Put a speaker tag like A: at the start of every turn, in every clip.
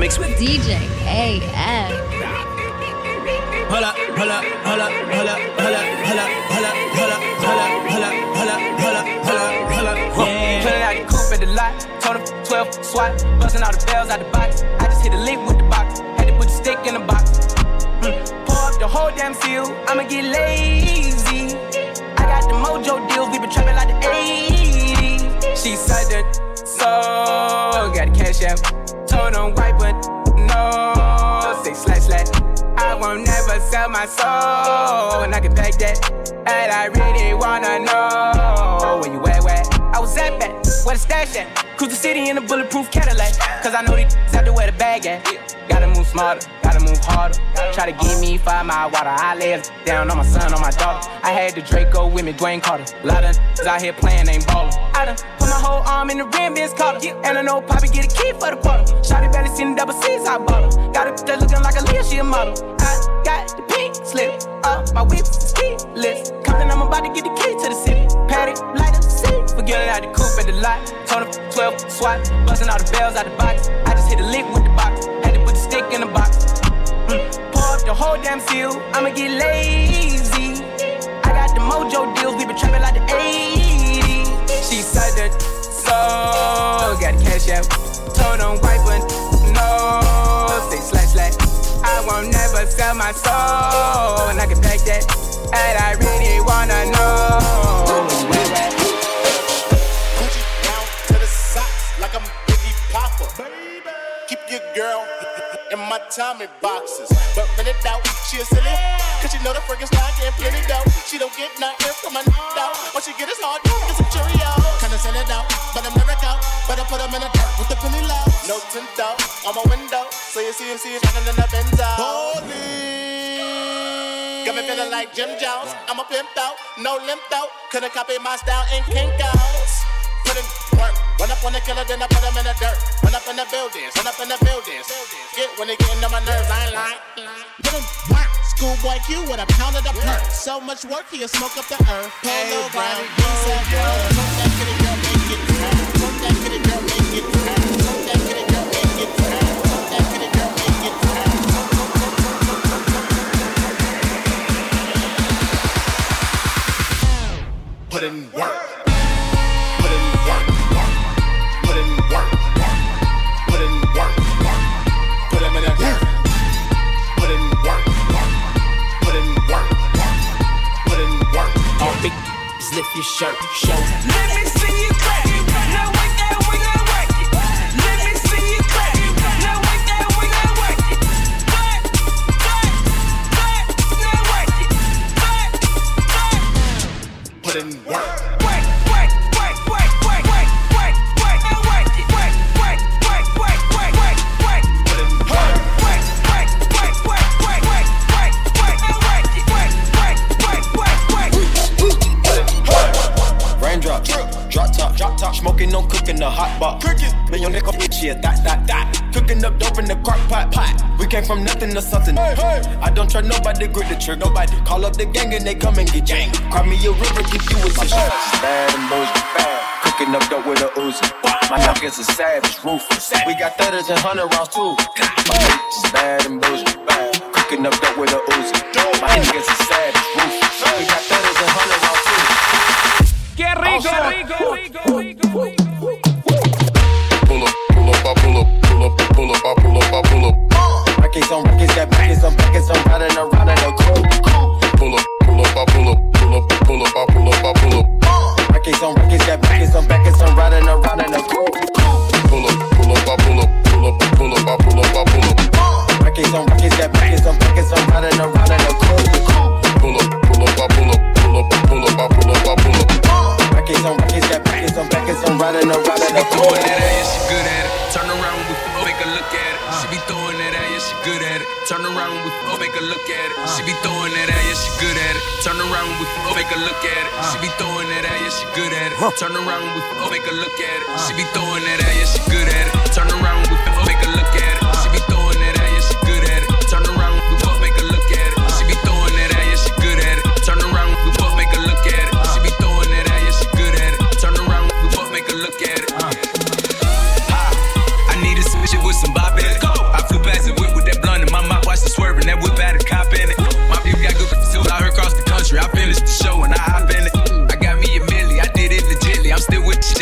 A: mixed with
B: DJ AF.
A: Hola, hola, hola, hola, hola, hola, hola, hola, hola, hola, hola, hola, hola, hola.
C: Pulling out the coupe at the lot, told him 12 swat, busting all the bells out the box. I just hit a lick with the box, had to put the stick in the box. Pour up the whole damn seal, I'ma get lazy. I got the mojo deals, we been trapping like the 80s. She said that, so got the cash out. Told him wipe it, no, say slash. I won't never sell my soul, and I can back that. And I really wanna know where you at, where? I was at back, where the stash at? Cruise the city in a bulletproof Cadillac, cause I know these out there where the bag at. Gotta move smarter, gotta move harder. Try to give me 5 mile water, I lay it down on my son, on my daughter. I had the Draco with me, Dwayne Carter. A lot of out here playing, ain't ballin'. I done put my whole arm in the rim, Vince Carter. And I know Poppy get a key for the quarter. Shawty barely seen the double C's, I bought her. Got a bitch that looking like a Leah, she a model. I got the pink slip, my whip keyless. Compton, I'm about to get the key to the city. Patty, light up the city. Forgetting out the coupe at the lot. Told him 12 swat, busting all the bells out the box. I just hit a lick with the box, had to put the stick in the box. Pour up the whole damn seal, I'ma get lazy. I got the mojo deals, we been trapping like the 80s. She said that, so got the cash out. Told him wipe it, no, say slash. I won't never sell my soul, and I can back that. And I really wanna know.
D: Gucci down to the socks like I'm Biggie Papa. Baby. Keep your girl in my Tommy boxes, but rent it out, she a silly. Cause she know the friggin' style getting plenty dough. She don't get nothing from my out. What she get is hard, get some Cheerios. Kinda send it out, but I'm never out. But I put them in the dirt with the penny low. No tint out on my window, so you see it shining in the Benzo. Holy, got me feeling like Jim Jones. I'm a pimp out, no limp out. Couldn't copy my style in Kinko's. Put in work, run up on the killer, then I put him in the dirt. Run up in the buildings, Get when they getting on my nerves, I ain't lying. Put in work, schoolboy Q with a pound of the perk. So much work, he'll smoke up the earth. Polo ground, he's a girl. Talk that kitty girl, make it turn. Talk that kitty girl, make it turn. Talk that kitty girl, make it turn. Talk that kitty girl, make it turn. Put in work.
A: Lift your shirt, show.
C: Let me see you crack. Now work that, we gon' work it. Let me see you crack. Now work that, we gon' work it. Now work it.
D: Put in work.
A: Drop top, smoking, no cooking the hot box. Man, your nigga shit, that. Cooking up dope in the crock pot. We came from nothing to something. Hey. I don't trust nobody, grip the trick. Nobody call up the gang and they come and get gang. Cry me a river, give you a shit. Bad and bullshit, bad. Cooking up dope with a Uzi. My niggas are savage, ruthless. We got 30s and 100 rounds too. My bitch is bad and bullshit, bad. Cooking up dope with a Uzi. My niggas are savage, ruthless. We got 30s and 100 rounds too.
C: ¡Qué rico!
D: Pull up.
A: Records on records, got backers on backers, I'm riding around in a coupe.
D: Pull up.
A: Records on records, got backers on backers, I'm riding around in a coupe.
D: Pull up.
A: Records on records, got backers on backers, I'm riding around in a coupe.
D: Pull up.
A: Records on records, got backers on backers, I'm riding around in a coupe.
E: She good at it. Turn around with make a look at it. She be throwing that ass, yeah, she good at it. Turn around with make a look at it. She be throwing that ass, yeah, she good at it. Turn around with make a look at it. She be throwing that ass, yeah, she good at it. Turn around with make a look at it. She be throwing that ass, yeah, she good at it. Turn around with make a look at it. She be throwing that ass, yeah, she good at it. Turn around with make a look at it. She be throwing that ass, yeah, she good at it. Turn around with make a look at it. She be throwing that ass, yeah, she good at it. Turn around with make a look at it. I need a switch with some bop. I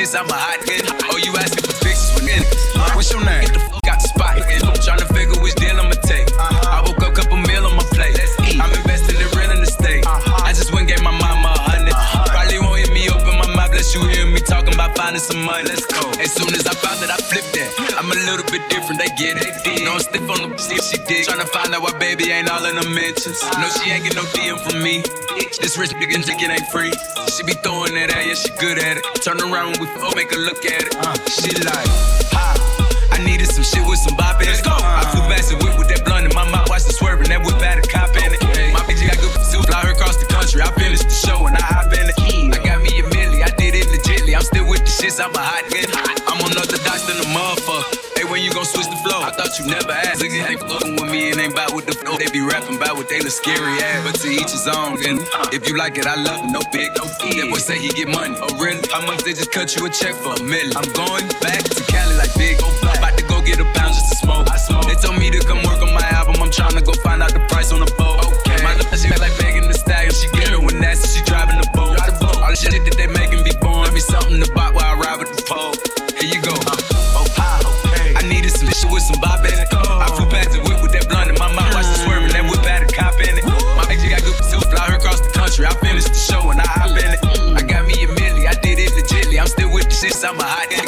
E: shits out my hot head. Oh, you asking for fixes with niggas? What's your name? Get the fuck out the spot. I'm tryna figure which deal I'ma take. I woke up, couple meal on my plate. I'm investing in real estate. I just went and gave my mama 100. Probably won't hear me open my mouth unless you hear me talking about finding some money. Let's go. As soon as I found that, I flipped that. I'm a little bit different, they get it. No, I'm stiff on the she dig. Tryna find out why baby ain't all in the mentions. No, she ain't get no DM from me. This rich nigga chicken ain't free. She be throwing that at, yeah, she good at it. Turn around when we make her look at it. She like, ha. I needed some shit with some bop in it. I flew past the whip with that blunt in my mouth, watched the swerving, that whip had a cop in it. My bitch got good pursuit, fly her across the country. I finished the show and I hop in it. I got me a milli, I did it legitly. I'm still with the shits, I'm a hot head. I'm unorthodox than a motherfucker. Hey, when you gon' switch the flow? I thought you never asked. Niggas ain't fucking with me and ain't bout with the flow. They be rapping about what they look scary ass, but to each his own. And if you like it, I love it, no big, no fee. That boy say he get money. Oh really? How much they just cut you a check for $1 million? I'm going back to Cali like big. About to go get a pound just to smoke. They told me to come work on my album. I'm tryna go find out the price on the boat. Okay. My little shit like Megan Thee Stallion. She get her when nasty, she driving the boat. All the shit that they making be born. Give me something to buy while I ride with the pole. Here you go. I needed some shit with some bop in it. I flew past the whip with that blunt in my mouth, watched the swerving, that whip had a cop in it. My bitch got good pursuit, fly her across the country. I finished the show and I hop in it. I got me a milli, I did it legitly. I'm still with the shits, I'm a hot head.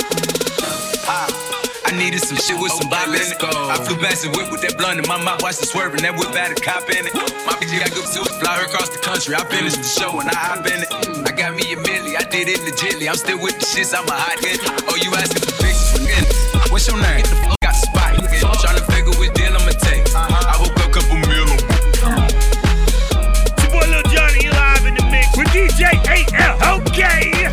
E: I needed some shit with some bop in it. I flew past the whip with that blunt in my mouth, watched the swerving, that whip had a cop in it. My bitch got good pursuit, fly her across the country. I finished the show and I hop in it. I got me a milli, I did it legitly. I'm still with the shits, I'm a hot head. Oh, you asking for pictures for niggas? What's your name? Get the fuck out the spot. Tryna figure which deal I'ma take. I woke up, couple meal on.
F: It's your boy Lil Johnny, you live in the mix with DJ AL. Okay.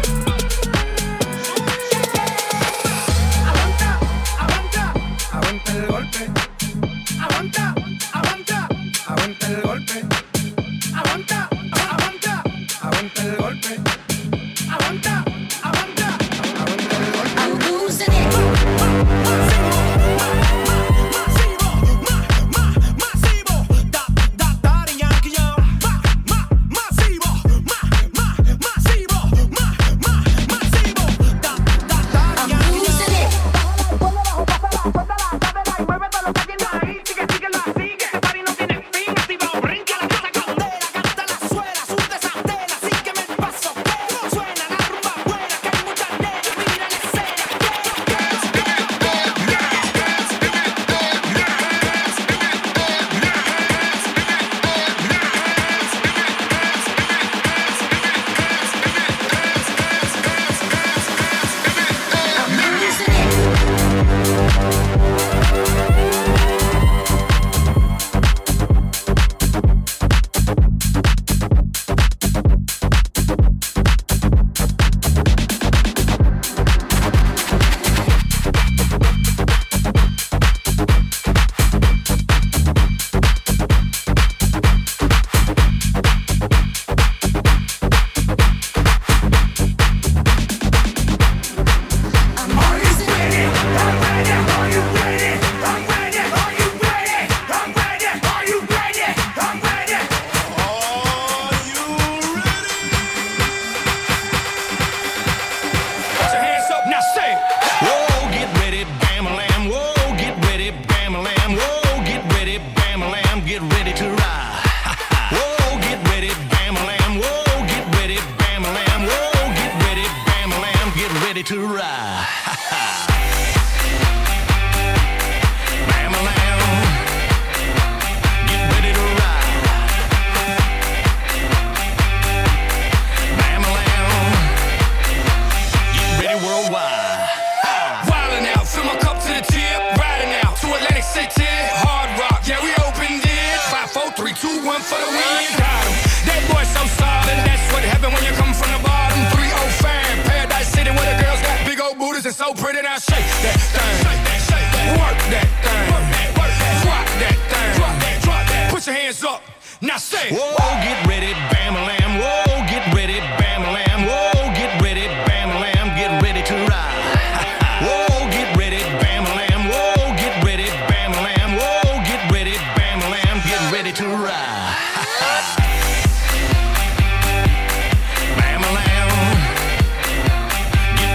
G: Get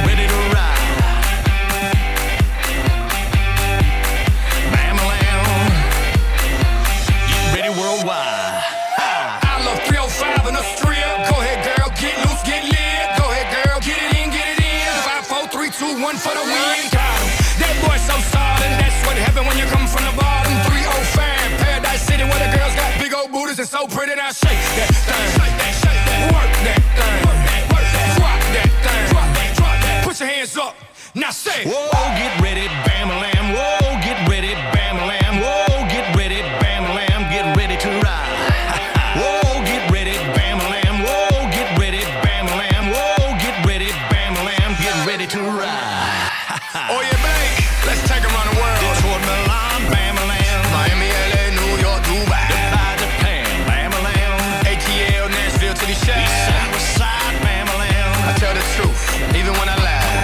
G: 2-1 for the win. That boy so solid, that's what happen when you come from the bottom. 305, Paradise City, where the girls got big old booties and so pretty. Now shake that thing, work that thing, work that, drop that thing, drop that. Put your hands up, now say, whoa, get ready, bam-a-lam, whoa, get ready, bam-a-lam, whoa, get ready, bam-a-lam, get ready to ride. Whoa, get ready, bam-a-lam, whoa, get ready, bam-a-lam, whoa, get ready, bam-a-lam, get ready to ride. Oh yeah, Blake, let's take 'em around the world. Detroit, Milan, bam-a-lam, Miami, LA, New York, Dubai, Dubai, Japan, bam-a-lam, ATL, Nashville to the shack, East Side, West Side, bam-a-lam. I tell the truth, even when I lie.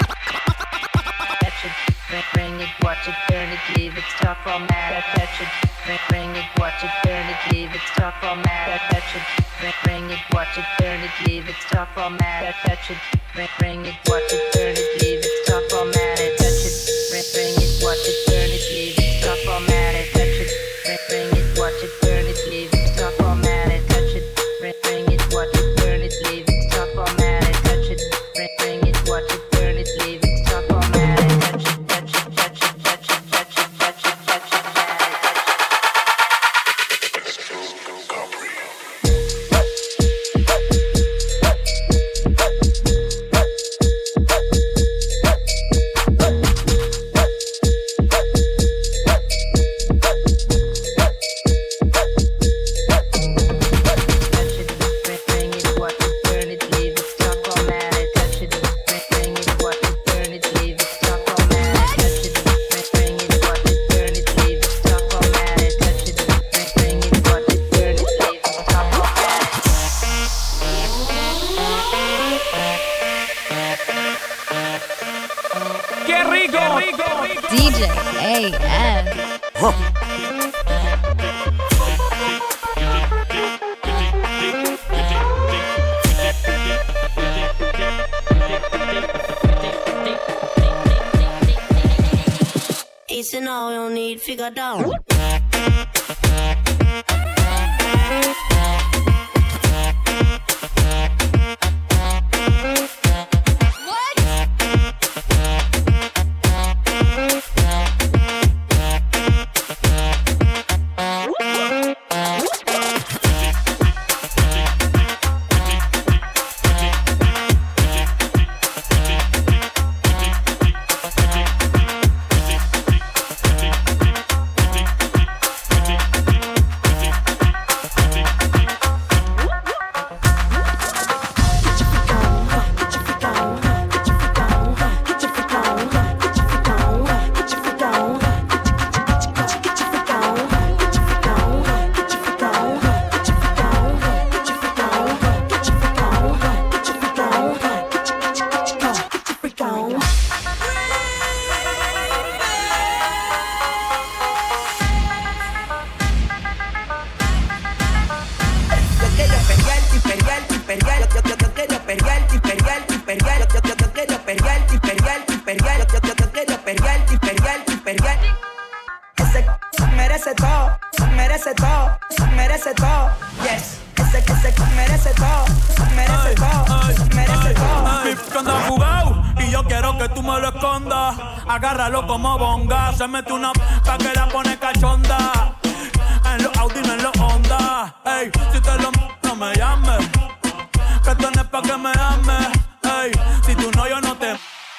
H: Bring it, watch it, turn it, leave it, stop format, attach it. Bring it, watch it, turn it, leave it, stop format, attach it. Bring it, watch it, turn it, leave it, stop format, attach it. Bring it, watch it, turn it, leave it, stop format, attach it. Bring it, watch it, turn it, leave it, stop format, attach it. Bring it, watch it, turn it, leave it, stop format, attach it. Bring it, watch it, turn it, leave it, stop format, attach it. Bring it, watch it, turn it, leave it, stop format, attach it.
B: DJ AF.
I: It's an all you need, figure down.
J: Agárralo como bonga, se mete una pa' que la pone cachonda. En los Audi, no en los Honda. Ey, si te lo no me llames, que esto no es pa' que me ames. Ey, si tú no, yo no te.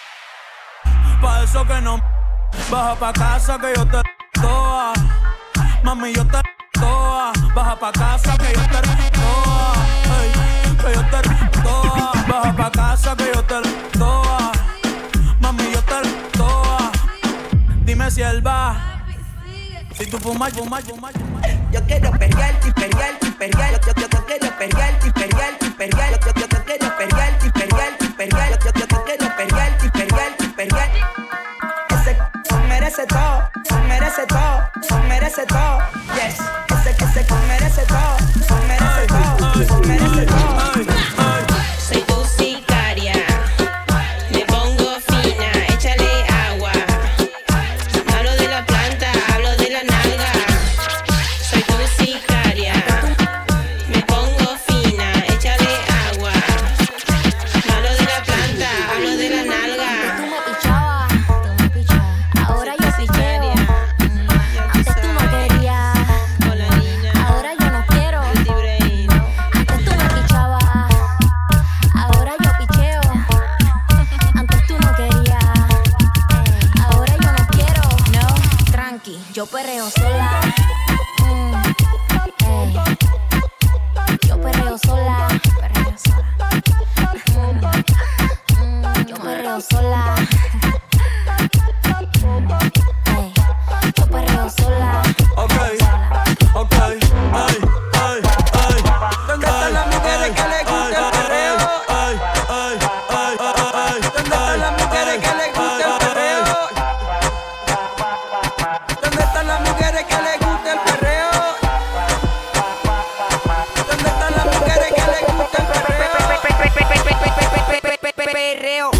J: Pa' eso que no. Baja pa' casa que yo te toa. Mami, yo te toa. Baja pa' casa que yo te toa. Ey, que yo te toa. Baja pa' casa que yo te toa. Mami, yo te toa. Dime si él va. Si tú fumas, fumas, fumas, fumas.
K: Yo quiero perrear, perrear, perrear. Yo quiero perrear, perrear, perrear. Yo quiero perrear, perrear, perrear. Yo quiero perrear, perrear, perrear. Ese merece todo, merece todo, merece todo. Yes, ese merece todo, merece todo, merece todo.
I: Soy tu sicaria, me pongo fina, échale agua. Hablo de la planta, hablo de la nalga. Soy tu sicaria, me pongo fina, échale agua. Hablo de la planta, hablo de la nalga.
L: Yo perreo sola. Yo perreo sola. Perreo sola. Yo perreo sola. Yo perreo sola.
J: Okay, okay, ay, ay, ay. ¿Dónde están las mujeres que les gusta el perreo? Ay, ay, ay, ay. ¿Dónde están las mujeres que les gusta el perreo? ¿Dónde están las mujeres que les gusta el perreo? ¿Dónde están las mujeres que les gusta el perreo?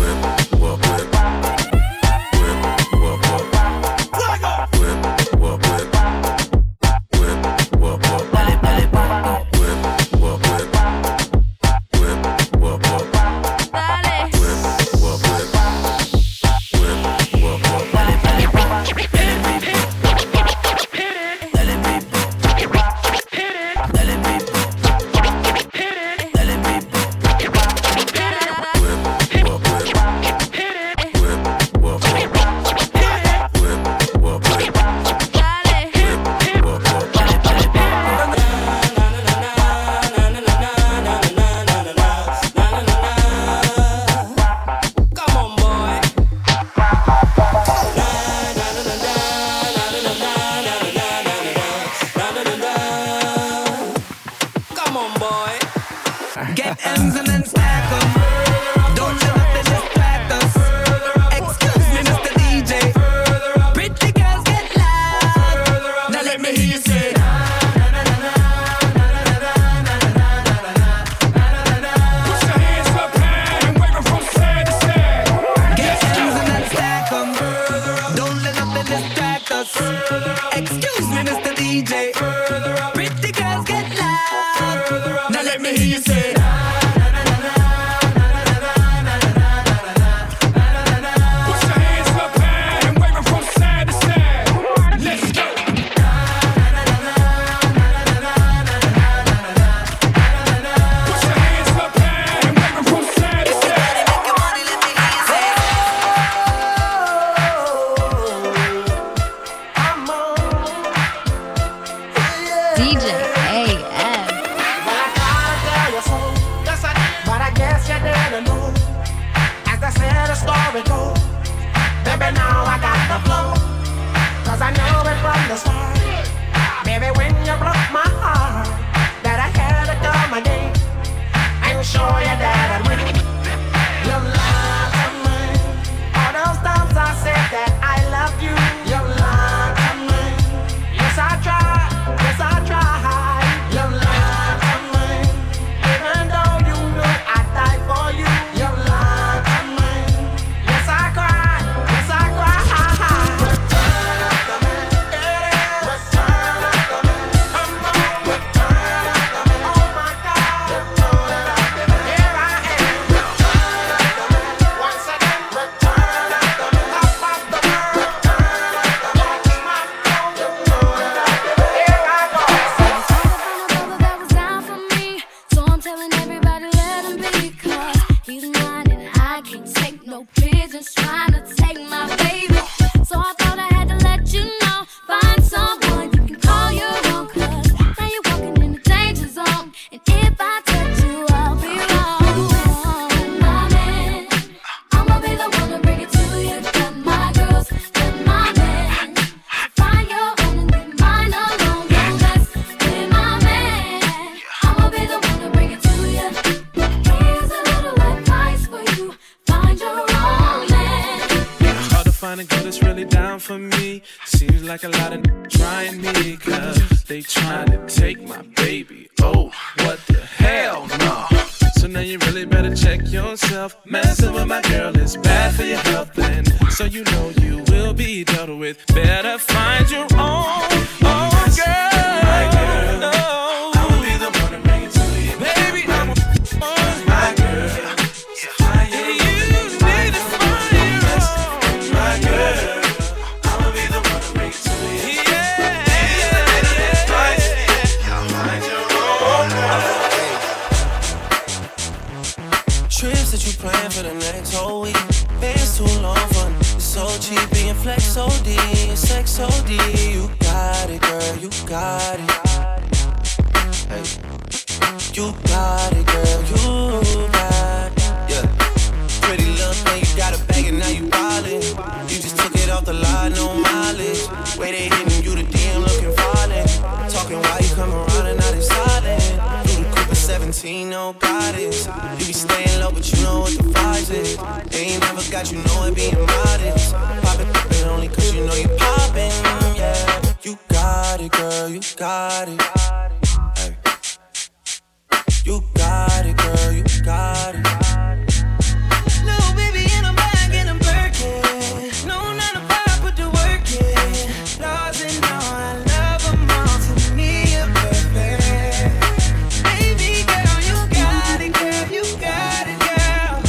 M: Trips that you plan for the next whole week. It's too long fun. It's so cheap being flex OD, sex OD. You got it, girl, you got it. Hey. You got it, girl, you got it. Yeah. Pretty little thing, you got a bag and now you wildin'. You just took it off the line, no mileage. Way they hitting you, the DM looking violent. Talking why you come around and now they silent. Through the Cooper 17, no guidance. You be staying low, but you know what the price is. They ain't never got you know it being modest. Pop it only cause you know you poppin', yeah. You got it, girl, you got it. Hey. You got it, girl, you got it.
K: Little baby in a bag and I'm Birkin. No 9 to 5, put the work in. Laws and all, I love them all. To me, you're perfect. Baby girl, you got it, girl. You got it, girl.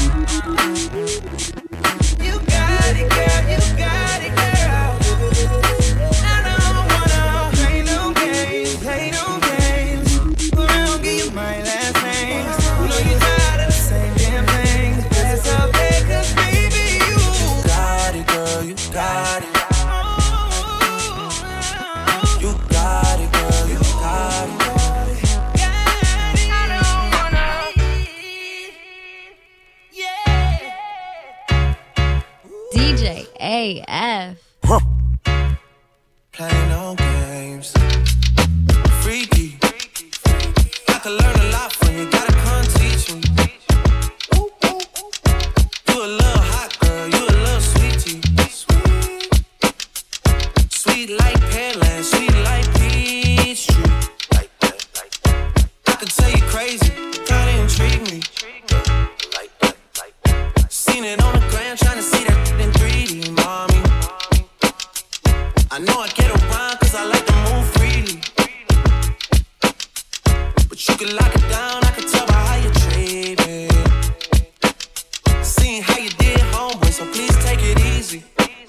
K: You got it, girl. You got it, girl. I don't wanna play no games, play no games. But I don't give you my last name. You know you tired of the same damn thing. That's okay, 'cause baby, you
M: got it, girl, you got it. You got it, girl, you got it.
B: DJ AF.
M: Play no games. Freaky. I could learn a lot from you, gotta come teach me. You a little hot girl, you a little sweetie. Sweet like Pearland, sweet like Peachtree. I could tell you crazy, kinda intrigue me. Seen it on the gram, tryna see that in 3D, mommy. I know I get around 'cause I like to move freely. But you can lock it down, I can tell by how you treat it. Seeing how you did, homeboy, so please take it easy.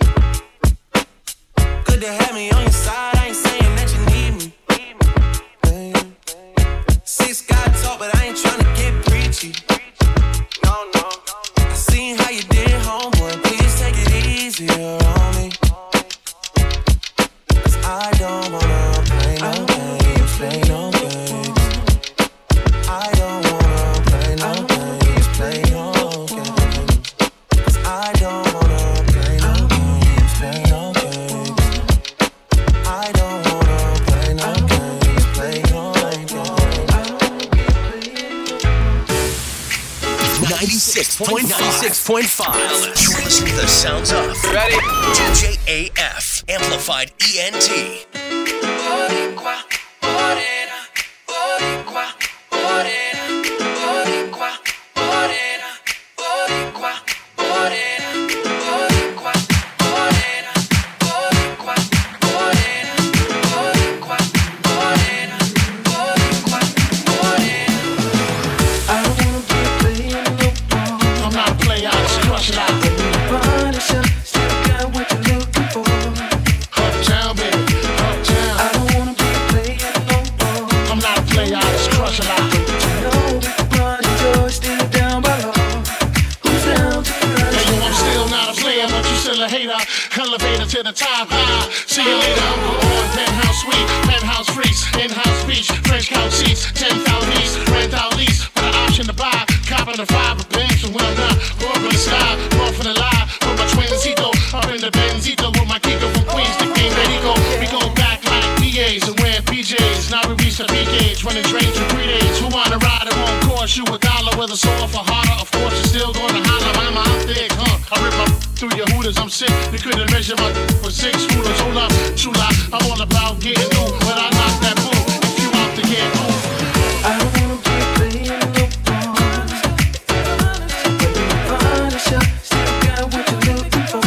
M: Good to have me on your side, I ain't saying that you need me. Six guy talk, but I ain't tryna get preachy. No. I seen how you did, homeboy, please take it easier on me. 'Cause I don't wanna play no games, play no games. I don't wanna play no games, play no games. 'Cause I don't wanna play no games, play no games. I don't wanna play no games, play no games.
N: 96.5. You're listening to the sounds of.
C: Ready?
N: DJ AF, amplified ENT.
C: Boricua, morena, boricua, morena, boricua, morena, boricua, morena, boricua, morena, boricua, morena, boricua, morena, boricua, morena.
K: I don't wanna be playing no ball.
O: I'm not a player, I just crush it out.
K: Punisher, still got what you're looking for.
O: Uptown, baby, uptown.
K: I don't wanna be playing no ball.
O: I'm not a player, I just crush it out.
K: You know we can run the door, still down by law. Who's down to crush?
O: Hey, yo, I'm still not a player, but you still a hater. Elevator to the top, high. See you later, I'm on penthouse suite, penthouse freaks, in-house beach, French couch seats, 10,000 east, rent out lease, with an option to buy, copping the 5 of banks, and when I'm done, over the sky, off in the lie, with my twinsito, up in the Benzito, with my Kiko from Queens, the King, there he go, we go back like PAs and wearing PJs, now we reach the peak age, running trains for 3 days, who wanna ride, it won't cost you $1, whether sore for harder, of course you're still gonna holler, mama, I'm thick, huh, I rip up through your hooters, I'm sick, you couldn't measure my for 6 rulers, hold up, true lie, I'm all about getting new, but I knock that boo, if you out to get new.
K: I don't wanna be playing no ball. But be a punisher, still got what you're looking for.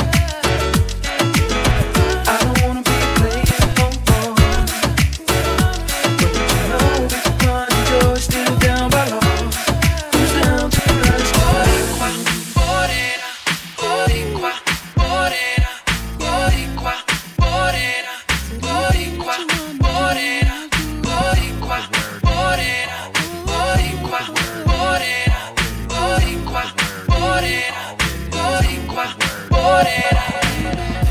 K: I don't wanna be playing no ball. But you know we can run the door, still down by law. Who's down to crush?
C: Boricua, morena, boricua, morena, boricua, morena, boricua, morena, boricua, morena, boricua, morena, boricua, morena, boricua, morena.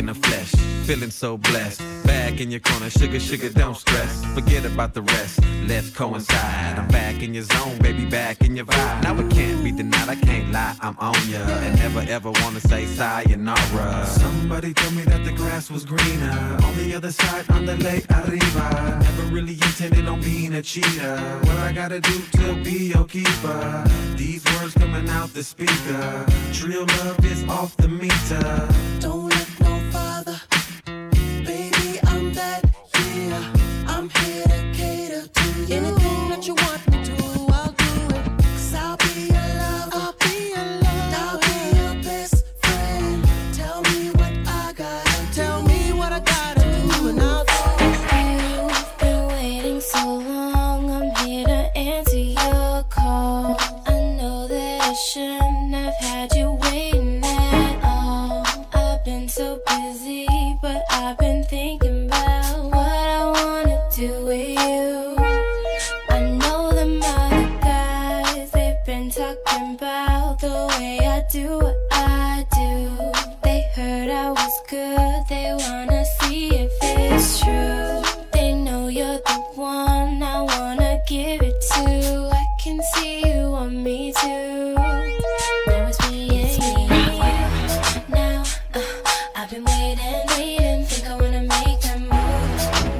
P: in the flesh, feeling so blessed. Back in your corner, sugar, sugar, don't stress. Forget about the rest, let's coincide. I'm back in your zone, baby, back in your vibe. Now it can't be denied, I can't lie, I'm on ya. And never ever wanna say sayonara. Somebody told me that the grass was greener on the other side, on the lake arriba. Never really intended on being a cheater. What I gotta do to be your keeper? These words coming out the speaker. Real love is off the meter.
Q: Don't look no farther, baby, I'm that, yeah. I'm here to cater to you. Anything that you want me to, I'll do it. 'Cause I'll be your love, I'll be your love, I'll be your best friend. Tell me what I gotta, tell me what I gotta do, and I'll do it.
L: You've been waiting so long, I'm here to answer your call. I know that I shouldn't have had you waiting at all. I've been so busy, but I've been thinking about what I wanna do with you. I know them other guys, they've been talking about the way I do what I do. They heard I was good, they wanna see if it's true. They know you're the one I wanna give it to. I can see you want me too. Now it's me and you. Now I've been waiting, think I wanna make that move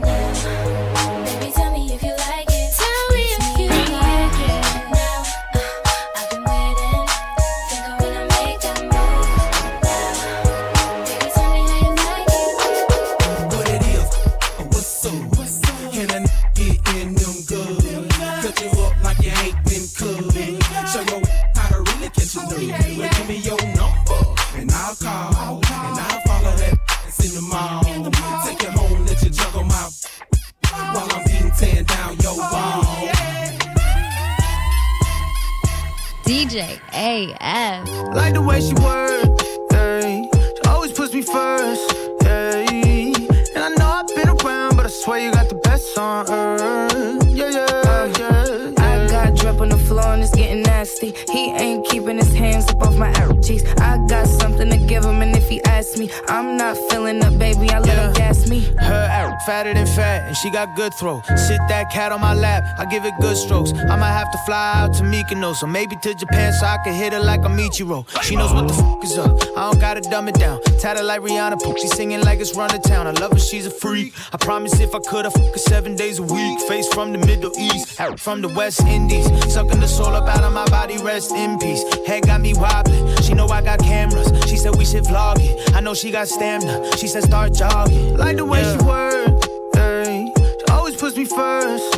L: now. Baby, tell me if you like it. Tell me if you like it. Now I've been waiting, think I wanna make that move now. Baby, tell me how you like it.
R: What it is, what's up? Can I get in them good? Cut you up like you ain't been cooked. Show your how to really catch a dude. Well, give me your number and I'll call and I'll follow that in the mall. Take it home, let you juggle my while I'm beating tearing down your wall.
B: DJ AF.
S: Like the way she work, hey. She always puts me first, hey. And I know I've been around, but I swear you got the best on earth. Yeah, yeah, yeah.
T: I got drip on the floor and it's getting nasty. He ain't keeping his hands up off my arrow cheeks. I got something to give him, and if he asks me, I'm not filling up, baby, I let him gas me.
U: Her arrow fatter than fat, and she got good throw. Sit that cat on my lap, I give it good strokes. I might have to fly out to Mykonos, or maybe to Japan so I can hit her like a Michiro. She knows what the fuck is up, I don't gotta dumb it down. Tatted like Rihanna, poop, she singing like it's run to town. I love her, she's a freak. I promise if I could, I'd fuck her 7 days a week. Face from the Middle East, arrow from the West Indies. Sucking the soul up out of my body, rest in peace. Head got me wobbling, she know I got cameras. She said we should vlog it, I know she got stamina. She said start jogging.
S: Like the way she work, hey. She always puts me first,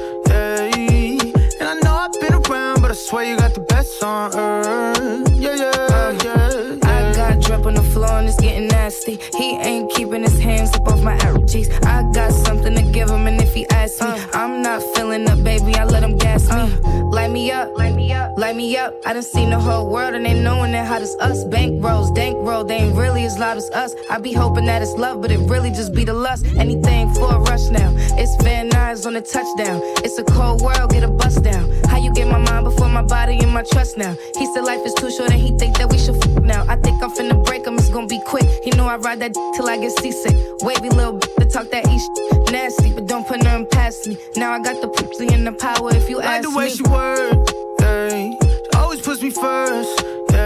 S: hey. And I know I've been around, but I swear you got the best on earth. Yeah, yeah, yeah.
T: I got drip on the floor and it's getting nasty. He ain't keeping his hands up off my arrow cheeks. I got something to give him, and if he asks me, I'm not filling up, baby, I let him gas me. Light me up, light me up, light me up. I done seen the whole world and they knowing that hot as us. Bank rolls, dank roll, they ain't really as loud as us. I be hoping that it's love, but it really just be the lust. Anything for a rush now. It's Van Nuys on the touchdown. It's a cold world, get a bust down. How you get my mind before my body and my trust now? He said life is too short and he think that we should fuck now. I think I'm finna break him, it's gonna be quick. He know I ride that till I get seasick. Wavy little to talk that east nasty, but don't put nothing past me. Now I got the pussy and the power if you ask me.
S: Like the way she work, hey. She always puts me first,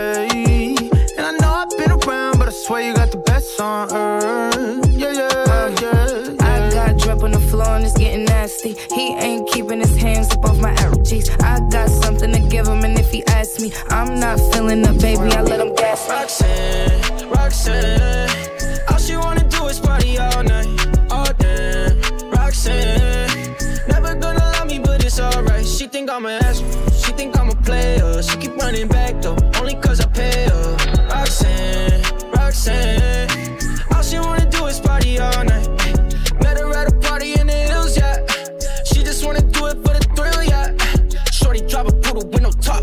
S: hey. And I know I've been around, but I swear you got the best on earth. Yeah, yeah, yeah.
T: I got drip on the floor and it's getting nasty. He ain't keeping his hands up off my arrow cheeks. I got something to give him, and if he asks me, I'm not filling up, baby, I let him gas me.
C: Roxanne, Roxanne, all she wanna do is party all night, all day. Roxanne, never gonna love me, but it's alright. She think I'm an ass, she think I'm a player. She keep running back though, only cause I pay her. Roxanne, Roxanne, all she wanna do is party all night. Met her at a party in the hills, yeah. She just wanna do it for the thrill, yeah. Shorty drop a poodle with no top.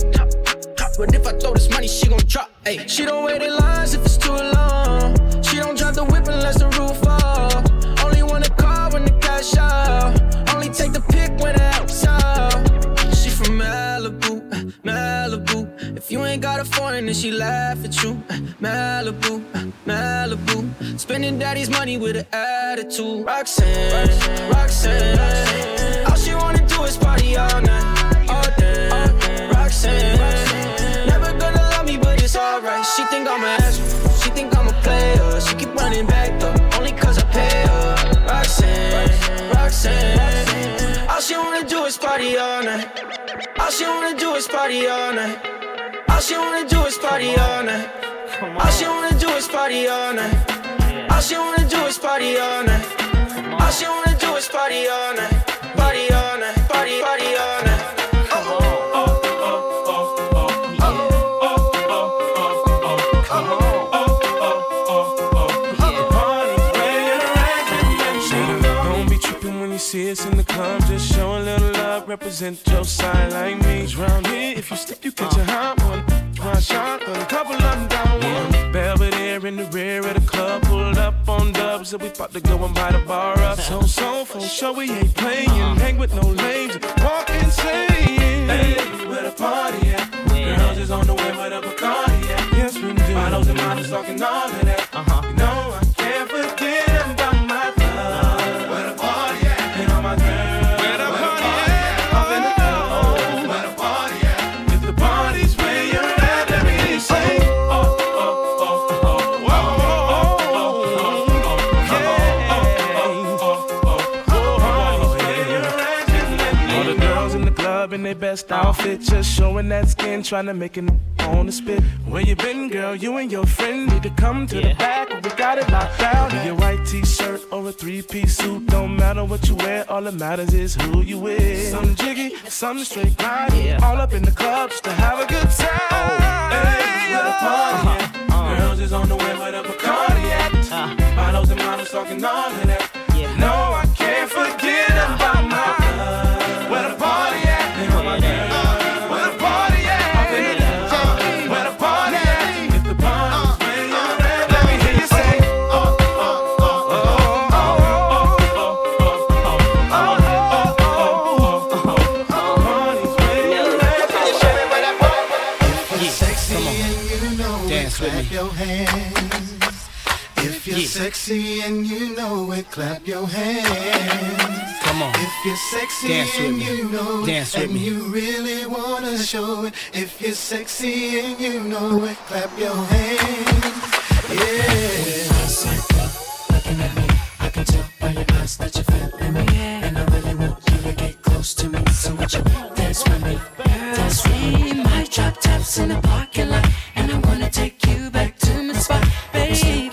C: But if I throw this money, she gon' drop. Ay. She don't wait in lines if it's too long. She don't drive the whip unless the roof off. Only wanna call when the cash out. Only take the pic when the house out. She from Malibu, Malibu. If If you ain't got a foreign, then she laugh at you. Malibu, Malibu. Spending daddy's money with an attitude. Roxanne, Roxanne. All she wanna do is party all night, all day. Roxanne, never gonna love me, but it's alright. She think I'm an ass, she think I'm a player. She keep running back though, only cause I pay her. Roxanne, Roxanne. All she wanna do is party all night. All she wanna do is party all night. All she wanna do is party all night. All she wanna do is party all night. All she wanna do is party all night. All she wanna do is party all night. Party all night. Party, party all night.
D: See us in the club, just show a little love, represent your side like me. 'Cause round here, if you slip, you catch a hot one. Try shot, but a couple of them down one. Belvedere in the rear of the club, pulled up on dubs, and we about to go and buy the bar up. So for sure we ain't playing, hang with no lames, walk insane. Hey, where the party at? Girls is on the way with a Bacardi at. Yes, we do. Bottles and models talking all of that. You know I can't forget about my love. Where the party at? And all my girls. Where the party at? Up in the club. Where the party at? If the party's where you're at, let me say. In their best outfit, just showing that skin, trying to make it on the spit. Where you been, girl? You and your friend need to come to the back. We got it locked down. Be a white t-shirt or a three-piece suit, don't matter what you wear. All that matters is who you with. Some jiggy, some straight grind. All up in the club just to have a good time. Hey, where the party at? Girls is on the way with a Bacardi at. Bottles and models talking all of that. No, I can't forget about my love. Where the party at?
Q: Sexy and you know it, clap your hands.
R: Come on.
Q: If you're sexy
R: dance
Q: and
R: with me.
Q: you know it,
R: Dance with
Q: and
R: me.
Q: you really wanna show it. If you're sexy and you know it, clap your hands. Yeah. Looking at me, I can tell by your eyes that you're feeling me, and I really want you to get close to me. So would you dance with me? Dance with me. My drop tops in the parking lot, and I wanna take you back to my spot, baby.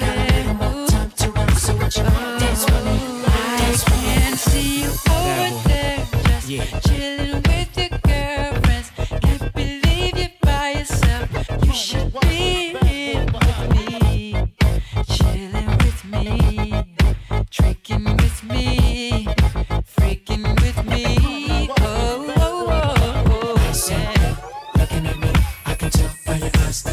Q: Dance with me. I can see you over there, just chilling with your girlfriends. Can't believe you're by yourself. You should be here with me, chilling with me, drinking with me, freaking with me. Oh, oh, oh, oh. Yeah. Looking at me, I can tell by your eyes that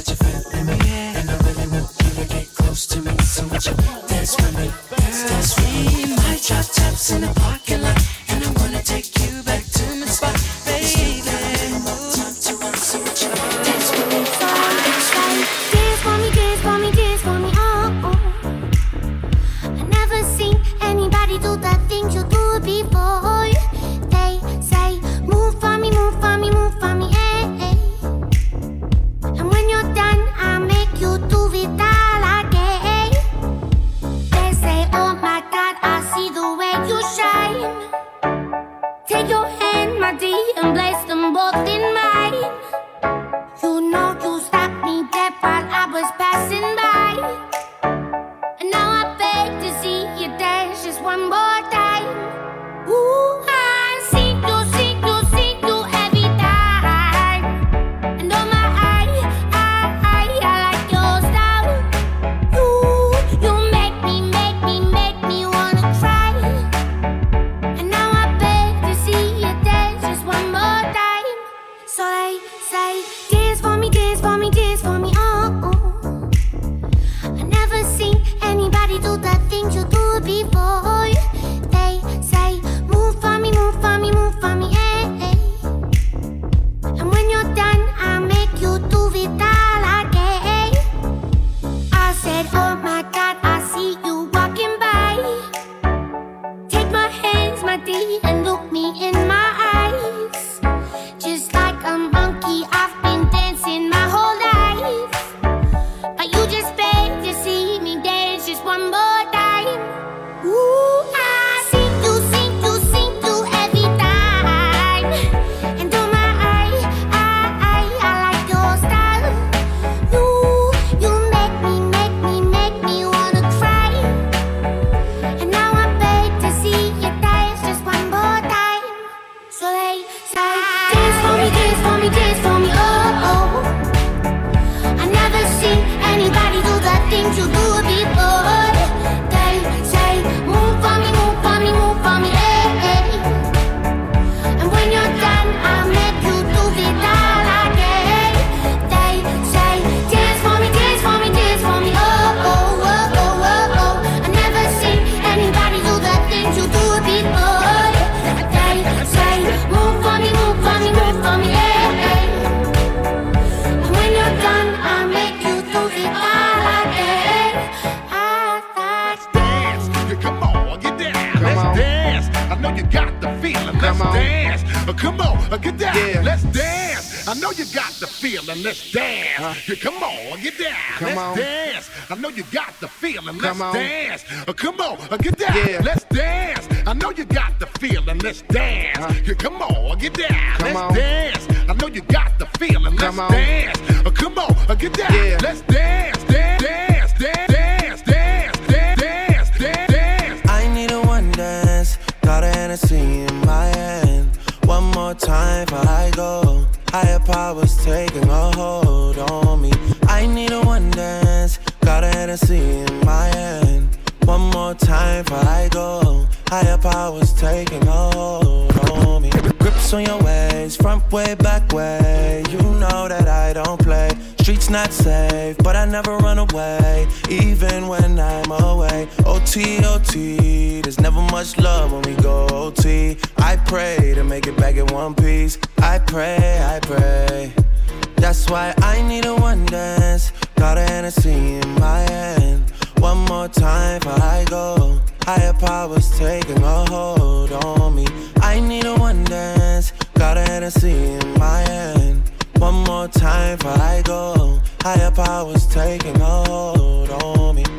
O: let's dance. I know you got the feeling, let's dance. Yeah, come on, get down, let's dance. I know you got the feeling, let's dance. Come on, get down, let's dance. I know you got the feeling, let's dance. Yeah, come on, get down, let's dance. I know you got the feeling, let's dance. Come on, get down, let's dance, dance, dance, dance, dance, dance, dance, dance.
M: I need a one dance, got a Hennessy in my hand. One more time before I go. Higher powers taking a hold on me. I need a one dance, got a Hennessy in my hand. One more time before I go. Higher powers taking a hold on me. Grips on your waist, front way, back way. You know that I don't play. Streets not safe, but I never run away, even when I'm away. OT, OT, there's never much love when we go OT. I pray to make it back in one piece. I pray, I pray. That's why I need a one dance. Got a Hennessy in my hand. One more time before I go. Higher powers taking a hold on me. I need a one dance. Got a Hennessy in my hand. One more time before I go. Higher powers taking a hold on me.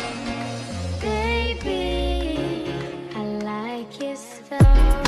L: Baby, I like you so.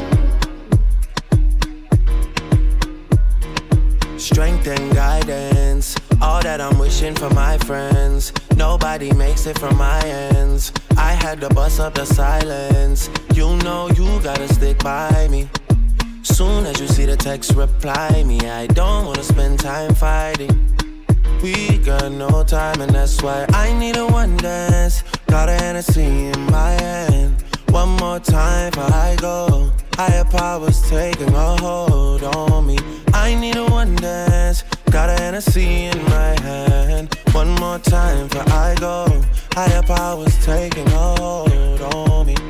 M: Strength and guidance, all that I'm wishing for my friends. Nobody makes it from my ends. I had to bust up the silence. You know you gotta stick by me. Soon as you see the text, reply me. I don't wanna spend time fighting. We got no time and that's why I need a one dance. Got a Hennessy in my hand. One more time before I go. Higher powers taking a hold on me. I need a one dance. Got a Hennessy in my hand. One more time before I go. Higher powers taking a hold on me.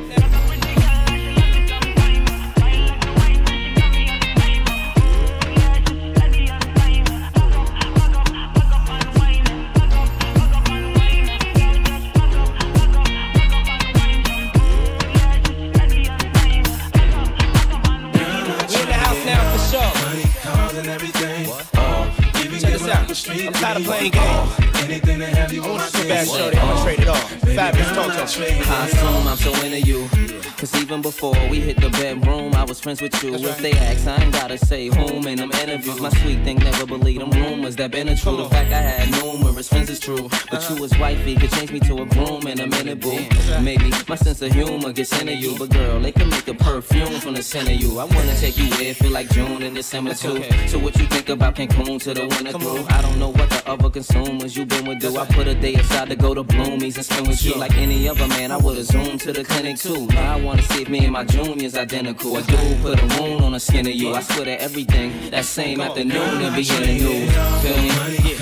A: I'm tired of playing games. Anything that have you on my bad shorty, I'ma trade it off. Fabulous Toto.
V: I assume I'm so into you. Cause even before we hit the bedroom, I was friends with you. If they ask, I ain't gotta say whom in them interviews. My sweet thing never believed them rumors that been true. The fact I had numerous friends is true. But you was wifey, could change me to a groom in a minute, boo. Maybe my sense of humor gets into you. But girl, they can make a perfume from the scent of you. I wanna take you where it feel like June and December too. So what you think about Cancun to the winter through? I don't know what the other consumers you been with do. I put a day aside to go to Bloomies and spend with you. Like any other man, I would've zoomed to the clinic too. Now I wanna see if me and my junior's identical. A dude put a wound on the skin of you. I swear to everything that same afternoon and be in the news. Feel me?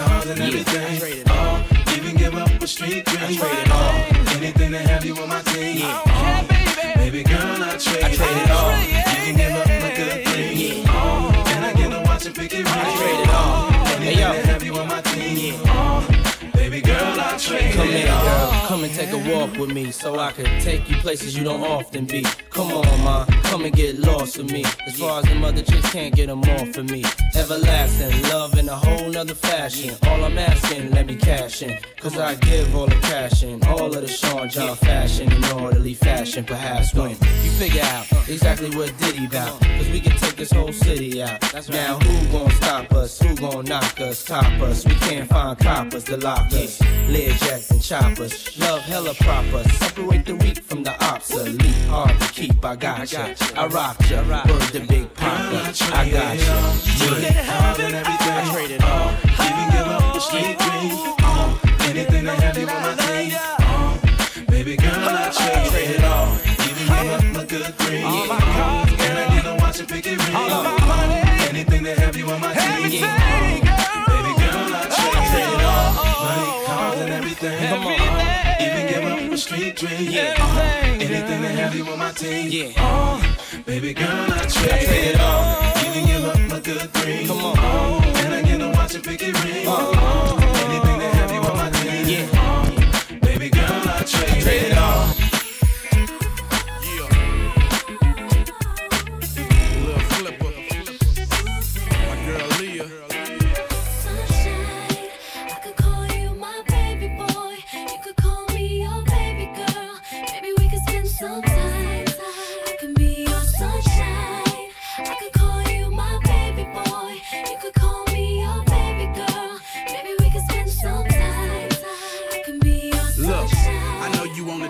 A: I trade it all. Even give up a street dream. I trade it all. Anything to have you on my team. Baby girl, I trade it all. Even give up a good thing. And I get to watch it pick it right. I trade it all. Anything to have you on my team. Baby girl, I trade
V: Come
A: it
V: here,
A: all.
V: girl. Come and take a walk with me so I could take you places you don't often be. Come on, ma. Come and get lost with me. As far as them other chicks can't get them off for me. Everlasting love in a whole nother fashion. All I'm asking, let me cash in. Cause I give all the cash in. All of the Sean John fashion in orderly fashion. Perhaps when you figure out exactly what Diddy bout. Cause we can take this whole city out. Now who gon' stop us? Who gon' knock us? Top us? We can't find coppers to lock us. Lead jacks and choppers. Love hella proper. Separate the weak from the obsolete. Hard to keep, I got ya. I rock ya. Word the big papa. I got ya.
A: I trade it all. Even give up the street dream. Anything to have you on my team. Baby girl, I trade it all. Even give up my good thing. And I get to watch it pick it ring. Anything to have you on my team. Baby girl, I trade it all. Money, cars, and everything. Even give up a street dream. Anything to have you on my team. Baby girl, I trade it all. Even give up my good thing. And I get to watch it pick it ring. Anything to have you on my team. Baby girl, I trade it all.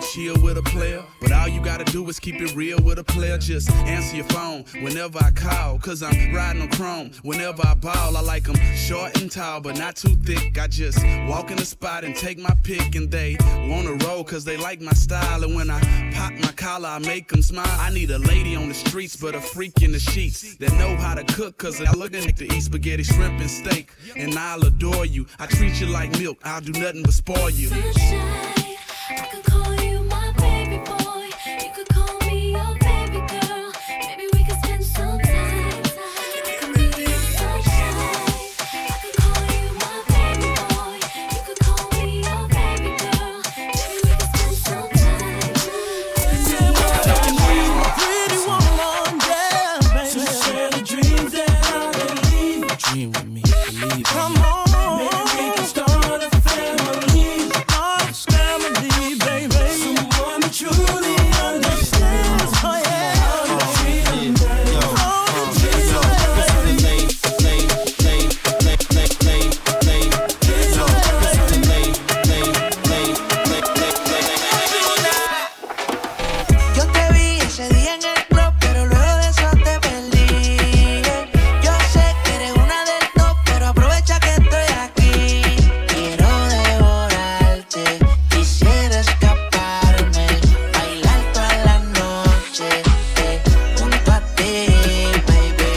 E: chill with a player, but all you gotta do is keep it real with a player. Just answer your phone whenever I call, cause I'm riding on chrome. Whenever I ball, I like them short and tall, but not too thick. I just walk in the spot and take my pick, and they wanna roll cause they like my style. And when I pop my collar, I make them smile. I need a lady on the streets, but a freak in the sheets that know how to cook, cause I look at to eat spaghetti, shrimp, and steak, and I'll adore you. I treat you like milk, I'll do nothing but spoil you.
L: Sunshine, I could call you my baby boy. You could call me your baby girl. Maybe we could spend some time. I could be your sunshine. I could call you my baby boy. You could call me your baby girl. Maybe we could spend some time.
J: Pretty woman, yeah, baby. So share the dreams that I believe.
E: Dream with me, believe.
J: Come on. Maybe we can start a family. Baby. Someone that truly understands. Oh yeah.
K: Yo te vi ese día en el club, pero luego de eso te perdí. Yo sé que eres una del top, pero aprovecha que estoy aquí. Quiero devorarte, quisiera escaparme, bailar toda la noche, junto a ti, baby.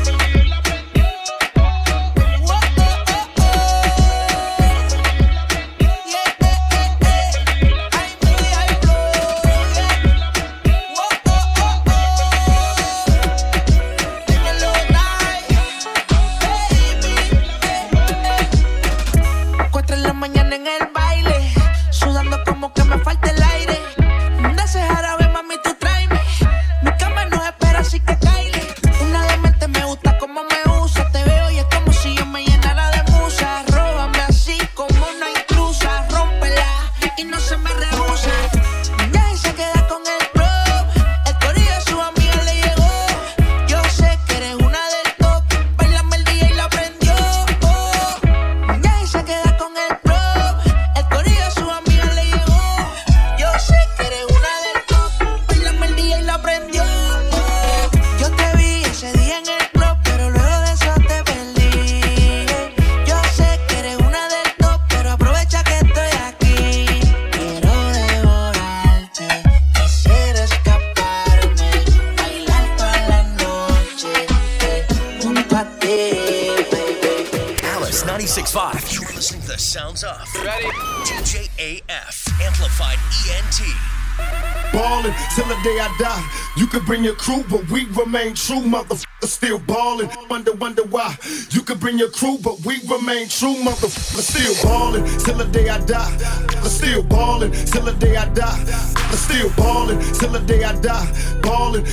K: Cuatro en la mañana en el baile, sudando como que me falta el aire. De ese jarabe, mami, tú tráeme. Mi cama no espera, así que caile. Una demente me gusta como me usa. Te veo y es como si yo me llenara de musa. Róbame así como una intrusa. Rómpela y no se me rehúsa. Ya y se queda con el pro. El corillo de su amiga le llegó. Yo sé que eres una del top. Bailame el día y la prendió. Ya y se queda con el pro. El corillo de su amiga le llegó. Yo sé que eres una del top. Bailame el día y la prendió. Yo te vi ese día en el club, pero luego de eso te perdí. Yo sé que eres una del top, pero aprovecha que estoy aquí. Quiero devorarte, quisiera escaparme, bailar toda la noche, junto a ti, baby.
N: Alice 96.5. You're listening to the sounds of. Ready? DJ AF. Amplified ENT.
F: Ballin' till the day I die. You could bring your crew, but we remain true. Motherfuckers still ballin'. Wonder why. You could bring your crew, but we remain true. Motherfuckers still ballin' till the day I die. Still ballin' till the day I die. Still ballin' till the day I die. Ballin'.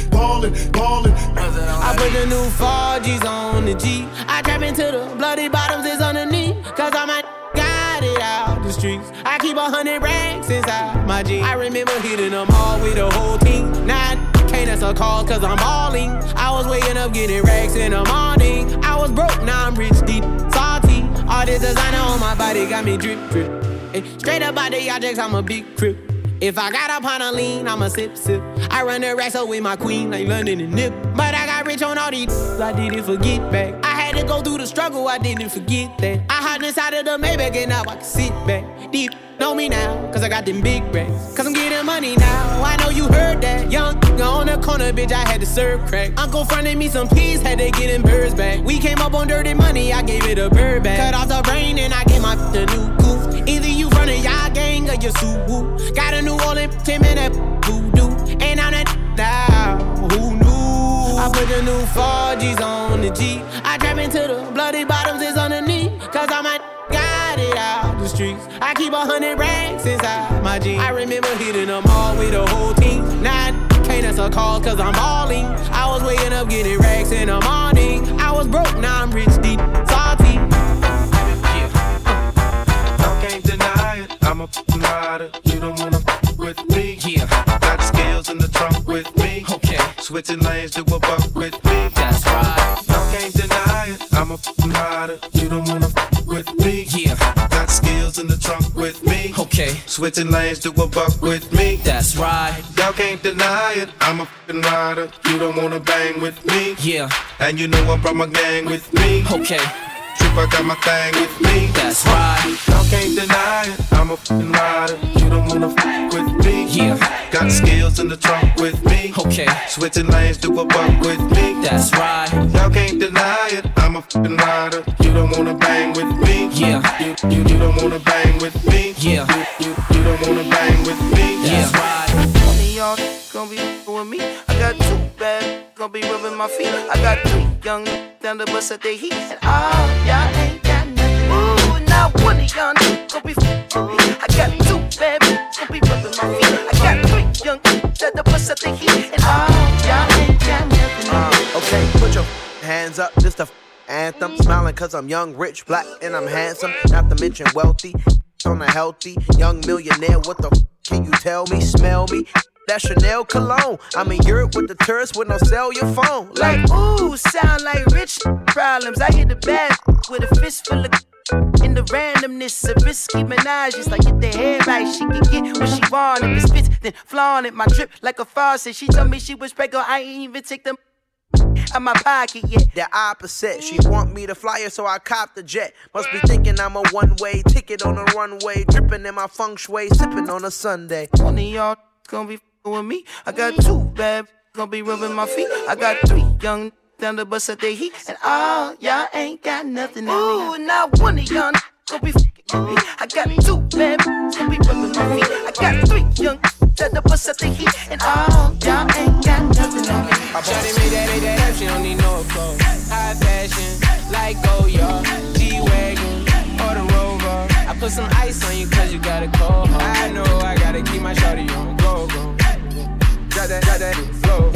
U: I put the new 4Gs on the G. I trap into the bloody bottoms is underneath. Cause I'm a got it out the streets. I keep 100 racks inside my jeans. I remember hitting them all with the whole team. Now can't answer a call cause I'm balling. I was waking up getting racks in the morning. I was broke, now I'm rich, deep, salty. All this designer on my body got me drip. Hey, straight up out the objects, I'm a big crip. If I got up on a lean, I'm a sip. I run the racks up with my queen like London and Nip. But I got rich on all these, I didn't forget back. I had to go through the struggle, I didn't forget that. I hopped inside of the Maybach and now I can sit back. Deep, know me now, cause I got them big racks. Cause I'm getting money now, I know you heard that. Young nigga on the corner, bitch, I had to serve crack. Uncle fronted me some peas, had to get them birds back. We came up on dirty money, I gave it a bird back. Cut off the brain and I gave my the new goof. Either you running y'all gang or you sue. Got a New Orleans, 10-minute voodoo. And I'm that now, who knew? I put the new 4Gs on the G. I trap into the bloody bottoms is underneath. Cause I'm a got it out the streets. I keep 100 racks inside my jeans. I remember hitting them all with the whole team. Now I can't answer a call cause I'm balling. I was waking up getting racks in the morning. I was broke, now I'm rich, deep, salty.
W: Can't deny it, I'm a rider. You don't wanna with me. Yeah, got skills in the trunk with me. Okay, switching lanes to a buck with me. That's right. Can't deny it, I'm a rider. You don't wanna with me. Yeah, got skills in the trunk with me. Okay. Okay. Switching lanes to a buck with me.
V: That's right.
W: Y'all can't deny it. I'm a f***ing rider. You don't wanna bang with me.
V: Yeah.
W: And you know I'm from a gang with me.
V: Okay.
W: Trip, I got my thing with me.
V: That's right.
W: Y'all can't deny it. I'm a f***ing rider. You don't wanna f*** with me.
V: Yeah.
W: Got skills in the trunk with me.
V: Okay.
W: Switching lanes to a buck with me.
V: That's right.
W: Y'all can't deny it. I'm a f***ing rider. You don't wanna bang with me.
V: Yeah.
W: You don't wanna bang with me.
V: Yeah.
W: You don't wanna bang with me.
V: That's right.
U: One of y'all gonna be with me. I got 2 bad gonna be rubbing my feet. I got 3 young down the bus at the heat. And all y'all ain't got nothing. Ooh, now one of y'all gonna be with me. I got 2 bad gonna be rubbing my feet. I got 3 young down the bus at the heat. And all y'all ain't got nothing.
G: Okay, put your hands up, just a anthem. Smiling cause I'm young, rich, black, and I'm handsome. Not to mention wealthy, on a healthy young millionaire. What the can you tell me? Smell me? That Chanel cologne. I'm in Europe with the tourists with no cellular phone.
U: Like, ooh, sound like rich problems. I hit the bag with a fist full of in the randomness of risky menages. Like, get the head right, she can get what she want. If it spits, then flaunt it. My drip like a faucet. She told me she was pregnant, I ain't even take them out my pocket yet.
G: The opposite, she want me to fly her, so I cop the jet. Must be thinking I'm a one-way ticket on a runway, dripping in my feng shui, sipping on a Sunday.
U: One of y'all gonna be with me. I got 2 bad gonna be rubbing my feet. I got 3 young down the bus at the heat. And all y'all ain't got nothing. Ooh, not one of y'all gonna be with me. I got 2 bad gonna be rubbing my feet. I got 3 young down the bus at the heat. And all y'all ain't got nothing on me.
C: Shawty made that up, she don't need no clothes. High fashion, like Goya, G-Wagon, or the Rover. I put some ice on you cause you got a cold heart. I know I gotta keep my shawty on go. Got that flow.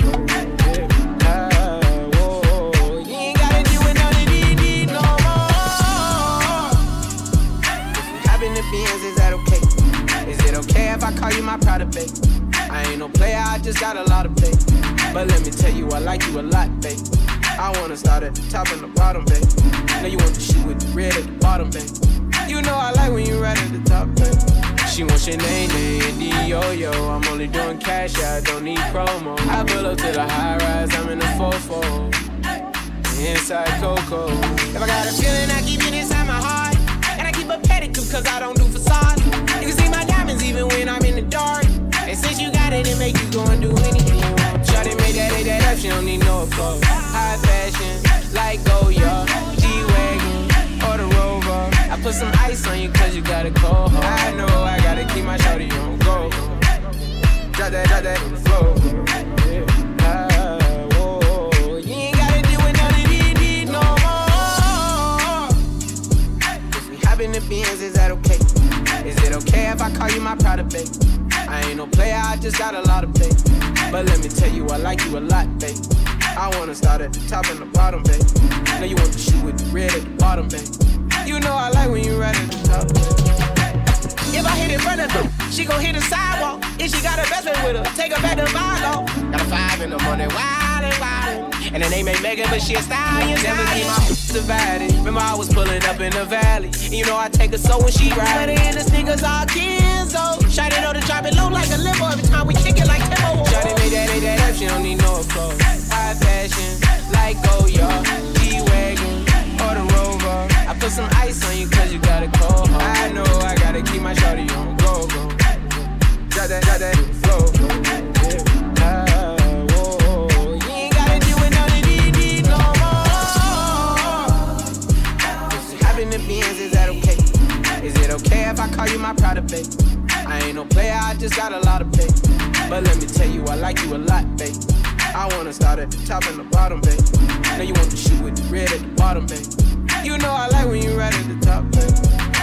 C: Yeah. Whoa. You ain't gotta deal with none of these no more. If we hop in the Benz, is that okay? Is it okay if I call you my pride, babe? I ain't no player, I just got a lot of faith. But let me tell you, I like you a lot, babe. I wanna start at the top and the bottom, babe. Know you want the shoe with the red at the bottom, babe. You know I like when you right at the top, babe. She wants your name and D-Yo-Yo. I'm only doing cash, yeah, I don't need promo. I pull up to the high rise, I'm in the 4-4. Inside Coco. If I got a feeling, I keep it inside my heart. And I keep a pedicure cause I don't do facade. You can see my diamonds even when I'm in the dark. And since you got it, it make you go and do anything you want. Shawty made that up, she don't need no clothes. High fashion, like Goya, G-Wagon, or the Rover. I put some ice on you cause you got a cold heart. I know I gotta keep my shawty on go. Drop that flow. Yeah. Whoa. You ain't gotta deal with none of these no more. If we hop in the Benz, is that okay? Is it okay if I call you my pride, babe? I ain't no player, I just got a lot of faith. But let me tell you, I like you a lot, babe. I wanna start at the top and the bottom, babe. Know you want the shoe with the red at the bottom, babe. You know I like when you right at the top, babe. If I hit in front of her, she gon' hit the sidewalk. If she got her best friend with her, take her back to Vigo. Got a 5 in the morning, wildin'. And her name ain't Megan, but she a stallion. Never keep my divided. Remember I was pulling up in the valley. And you know I take her so when she ride. Sweater in the sneakers all Kenzo. Shawty know to drop it low like a limo. Every time we kick it like Timbo. Shawty made that up, she don't need no clothes. High fashion, like Goya, G-Wagon, or the Rover. I put some ice on you cause you got a cold heart. I know I gotta keep my shawty on go. Got that flow. Yeah. Whoa. You ain't gotta deal with none of these no more. If we hop in the Benz, is that okay? Is it okay if I call you my pride, babe? I ain't no player, I just got a lot of faith. But let me tell you, I like you a lot, babe. I wanna start at the top and the bottom, babe. Know you want the shoe with the red at the bottom, babe. You know I like when you right at the top, babe.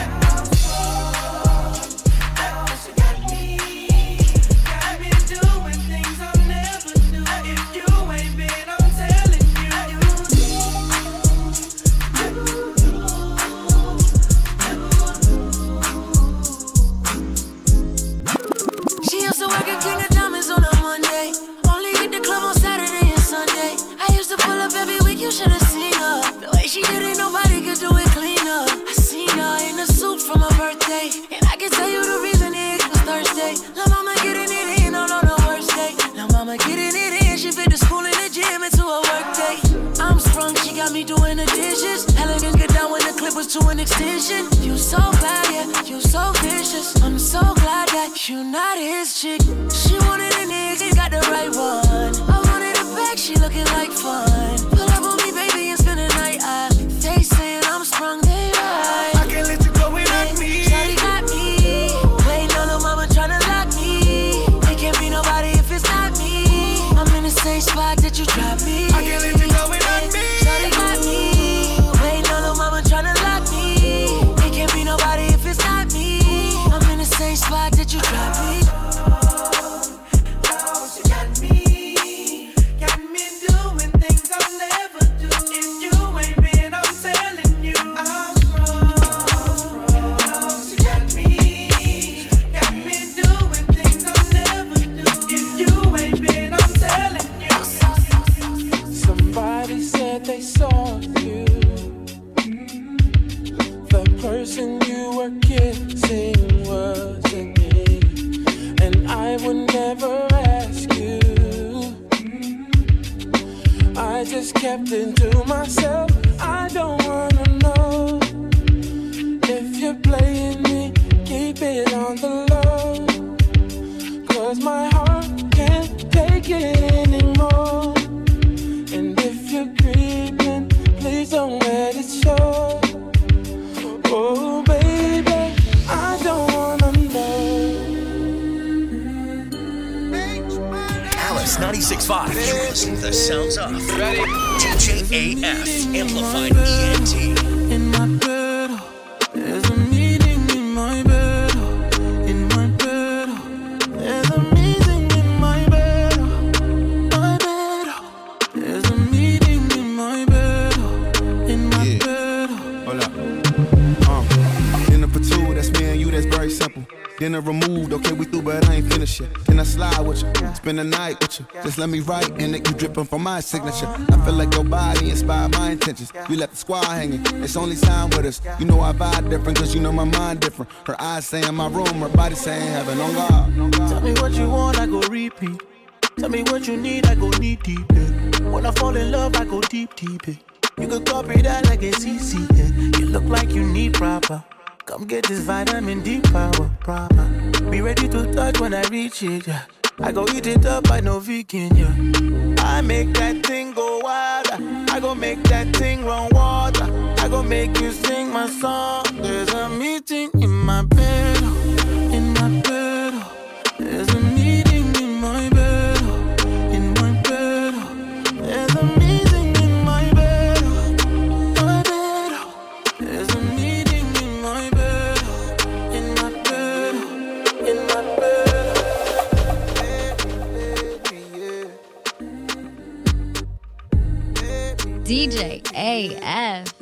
H: She used to work at King of Diamonds on a Monday. Only hit the club on Saturday and Sunday. I used to pull up every week, you should have seen her. The way she did it, nobody could do it cleaner. I seen her in a suit for my birthday. And I can tell you the reason Thursday. La mama getting it in all on the worst day. La mama getting it in, she fit the school and the gym into a work day. I'm sprung, she got me doing the dishes. Elegant get down when the clip was to an extension. You so bad, yeah, you so vicious. I'm so glad that you not his chick. She wanted a nigga, he got the right one. I wanted a bag, she looking like fun. Pull up on me, baby, and spend the night. They saying I'm sprung, they right.
R: I can't let you go without me.
H: Shawty got me. Waiting on the mama tryna lock me. It can't be nobody if it's not me. I'm in the same spot that you dropped me.
R: I can't let you go without me.
H: Shawty got me. Waiting on the mama tryna lock me. It can't be nobody if it's not me. I'm in the same spot that you dropped me.
R: She got me doing things I'll never do. If you ain't been, I'm telling you, I'm wrong. She got me doing things I'll never do. If you ain't been, I'm telling you.
D: Somebody said they saw you. The person you were kissing wasn't me, and I would never ask you. I just kept it to myself. I don't wanna know if you're playing me. Keep it on the low, 'cause my heart can't take it anymore. And if you're creeping, please don't let it show. Oh baby, I don't wanna know.
N: Alice 96.5. You're listening to the sounds of. Ready? DJ AF, Amplified ENT.
S: In my bed, there's a meeting in my bed. In my bed, there's a meeting in my bed. My bed, there's a meeting in my bed. In my bed.
B: Hold up. Dinner for two, that's me and you, that's very simple. Dinner removed, okay, we through, but I ain't finished yet. Can I slide with you? Spend the night with you. Just let me write, and it keep dripping from my signature. I feel like your body inspired my intentions. We left the squad hanging, it's only time with us. You know I vibe different, 'cause you know my mind different. Her eyes saying my room, her body saying heaven on God.
S: Tell me what you want, I go repeat. Tell me what you need, I go knee deep. When I fall in love, I go deep, deep. You could copy that like a CC. You look like you need proper. Come get this vitamin D power, proper. Be ready to touch when I reach it, yeah. I go eat it up, I know vegan, yeah. I make that thing go wild. I go make that thing run water. I go make you sing my song. There's a meeting in my bed. In my bed. There's a meeting in my bed. In my bed. There's a meeting in my bed. My bed. There's a meeting in my bed. In my bed. In my bed.
I: DJ AF.